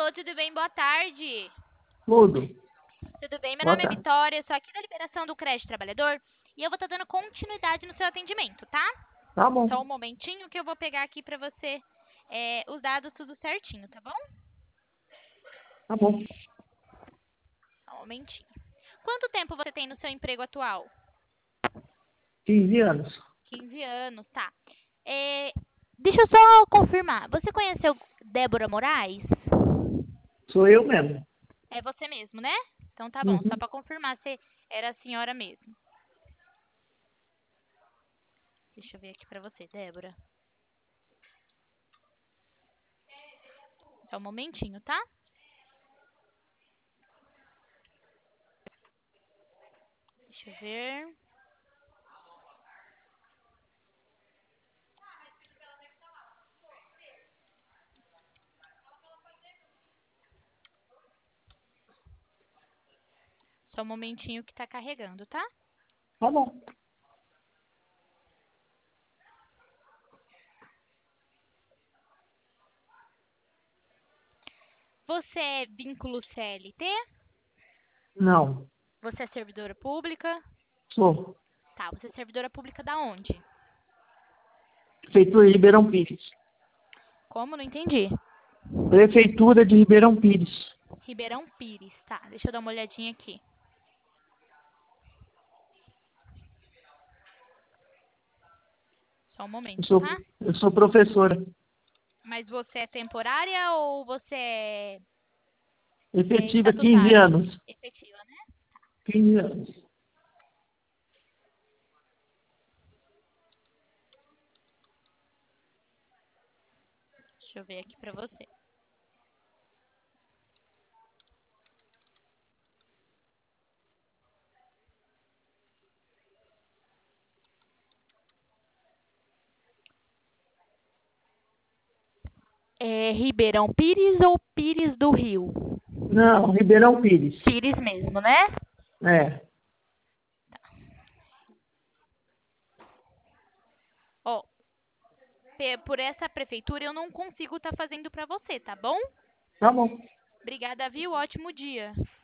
Alô, tudo bem? Boa tarde. Tudo. Tudo bem? Meu Boa nome é tarde. Vitória, eu sou aqui da Liberação do Crédito Trabalhador e eu vou estar dando continuidade no seu atendimento, tá? Tá bom, Só um momentinho que eu vou pegar aqui pra você os dados tudo certinho, tá bom? tá bom. Só um momentinho. Quanto tempo você tem no seu emprego atual? 15 anos. 15 anos, tá. É, deixa eu só confirmar. Você conheceu Débora Moraes? Sou eu mesmo. É você mesmo, né? Então tá bom, só Uhum. pra confirmar se era a senhora mesmo. Deixa eu ver aqui pra você, Débora. Só um momentinho, tá? Deixa eu ver. Só um momentinho que tá carregando, tá? Tá bom. Você é vínculo CLT? Não. Você é servidora pública? Sou. Tá, você é servidora pública da onde? Prefeitura de Ribeirão Pires. Como? Não entendi. Prefeitura de Ribeirão Pires. Ribeirão Pires, tá. Deixa eu dar uma olhadinha aqui. Só um Eu momento, sou, tá? eu sou professora. Mas você é temporária ou você é Efetiva 15 estatutária? anos. Efetiva, né? 15 anos. Deixa eu ver aqui pra você. É Ribeirão Pires ou Pires do Rio? Não, Ribeirão Pires. Pires mesmo, né? É. Ó, por essa prefeitura eu não consigo estar fazendo pra você, tá bom? Tá bom. Obrigada, viu? Ótimo dia.